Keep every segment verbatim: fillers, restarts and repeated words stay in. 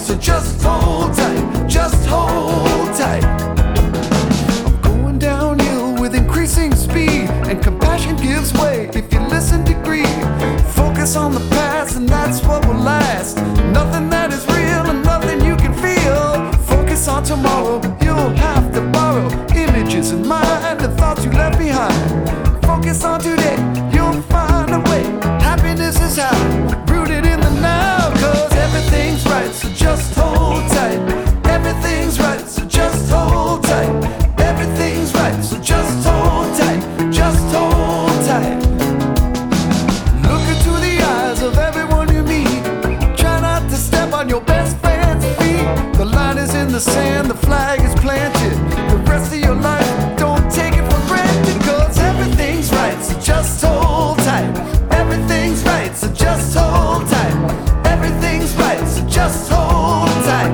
So just hold tight, just hold tight. I'm going downhill with increasing speed, and compassion gives way if you listen to greed. Focus on the past and that's what will last. Nothing that is real and nothing you can feel. Focus on tomorrow, you'll have to borrow images in mind and thoughts you left behind. Focus on today, you'll find a way. Happiness is how, rooted in the now. Cause everything's right, so just hold tight. Everything's right, so just hold tight. Everything's right, so just hold tight. Just hold tight. Look into the eyes of everyone you meet. Try not to step on your best friend's feet. The line is in the sand, the flag is planted. The rest of your life, don't take it for granted. Cause everything's right, so just hold tight. Everything's right, so just hold tight. Everything's right, so just hold tight.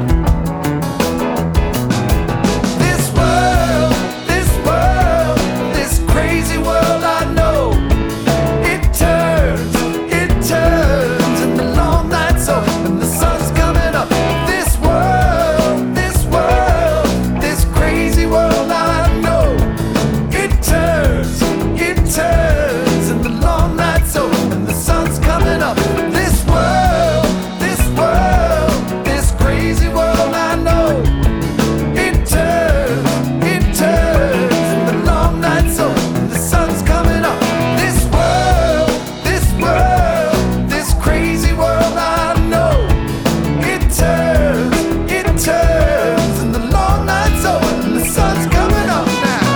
This world, this world, this crazy world I know, it turns, it turns in the long nights over and the sun's coming up. This world, this world, this crazy world I know, it turns, it turns in the long nights over and the sun's coming up. This world, this world, this crazy world I know, it turns, it turns in the long nights over and the sun's coming up. This world, this world, this crazy world I know, it turns, it turns in the long nights over and the sun's coming up now.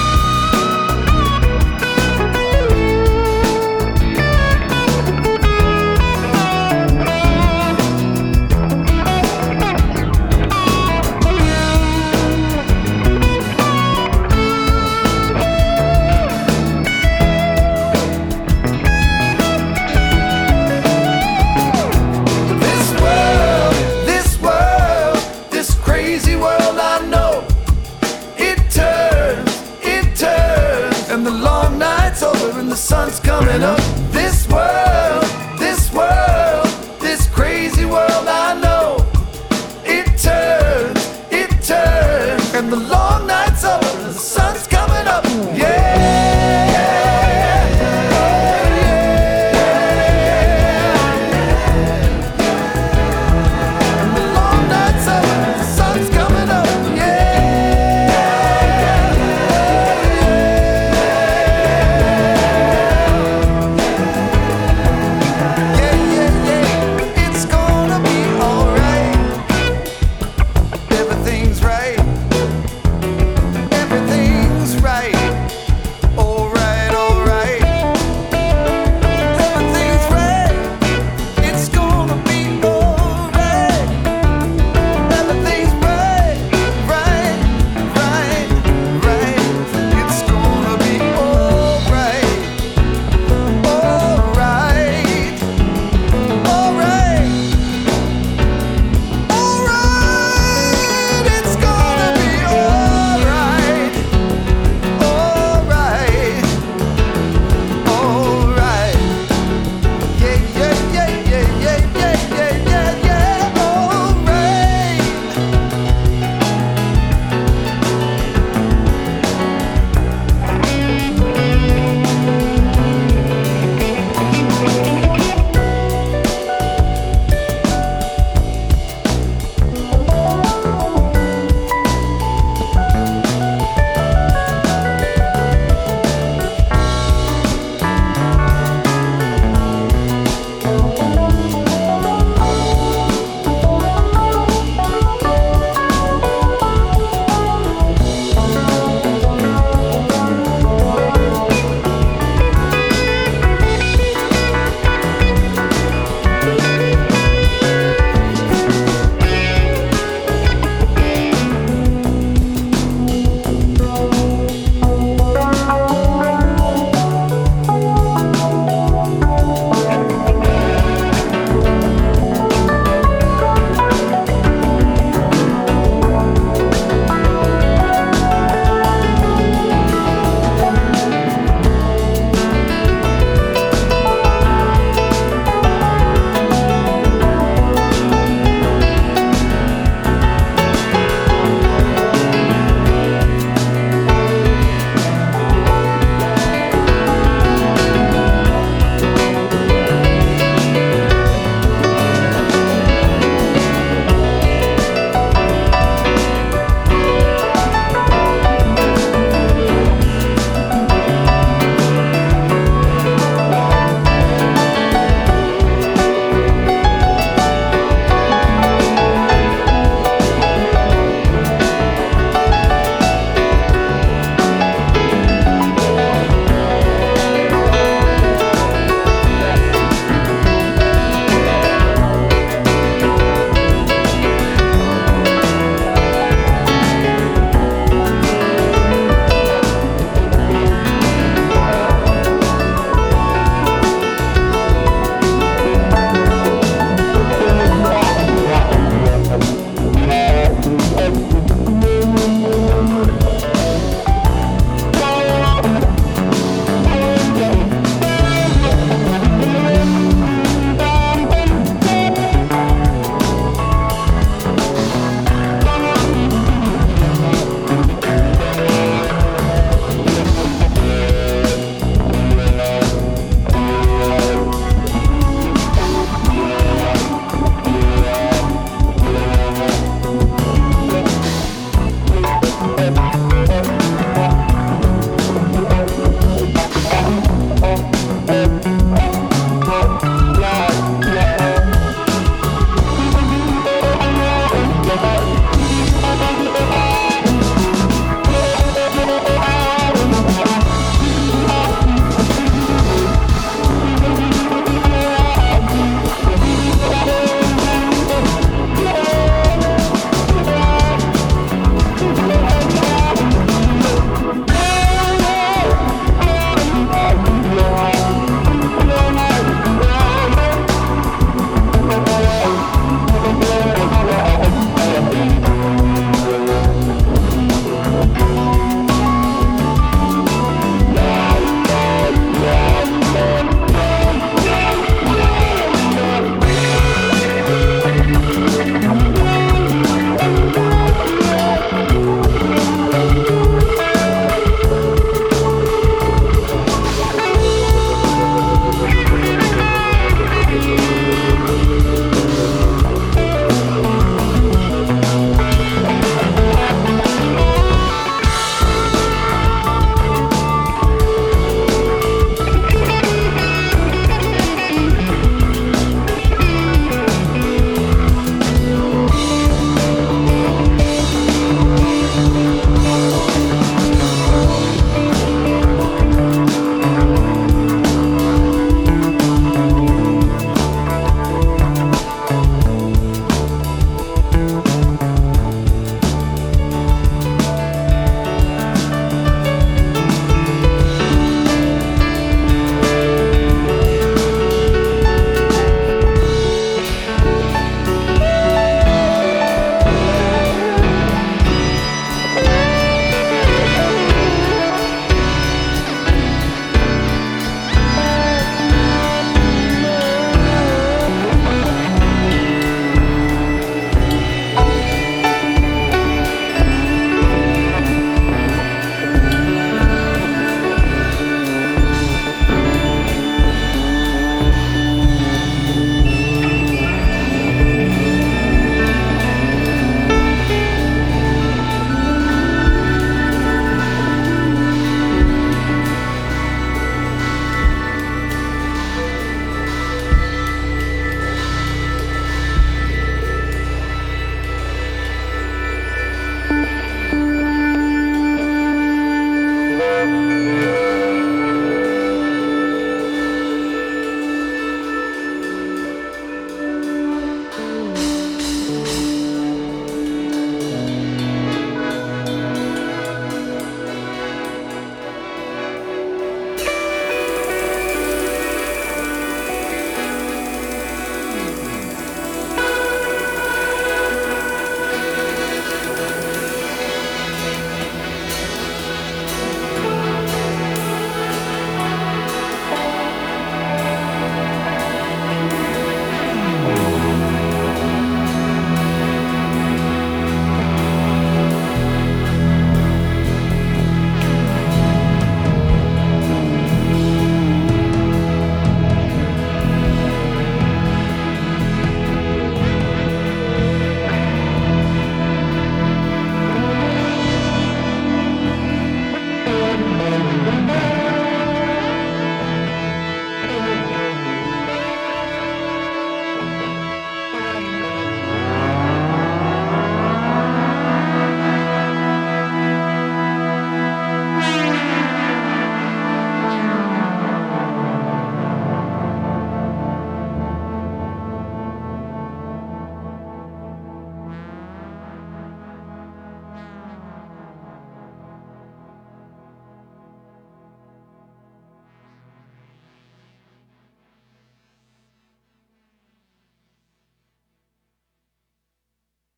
This world, this world, this crazy world I know, it turns, it turns, and the long night's over and the sun's coming up. This